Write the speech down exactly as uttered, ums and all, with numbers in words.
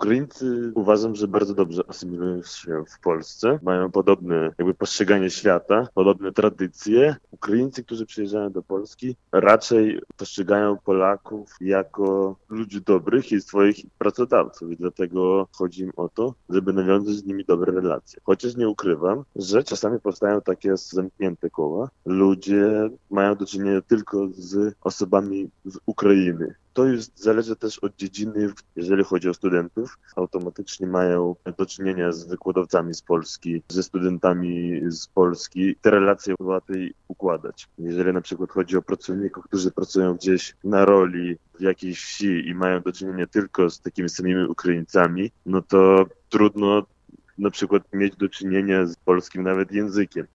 Ukraińcy uważam, że bardzo dobrze asymilują się w Polsce. Mają podobne jakby postrzeganie świata, podobne tradycje. Ukraińcy, którzy przyjeżdżają do Polski, raczej postrzegają Polaków jako ludzi dobrych i swoich pracodawców. I dlatego chodzi im o to, żeby nawiązać z nimi dobre relacje. Chociaż nie ukrywam, że czasami powstają takie zamknięte koła. Ludzie mają do czynienia tylko z osobami z Ukrainy. To jest, zależy też od dziedziny. Jeżeli chodzi o studentów, automatycznie mają do czynienia z wykładowcami z Polski, ze studentami z Polski. Te relacje łatwiej układać. Jeżeli na przykład chodzi o pracowników, którzy pracują gdzieś na roli w jakiejś wsi i mają do czynienia tylko z takimi samymi Ukraińcami, no to trudno na przykład mieć do czynienia z polskim nawet językiem.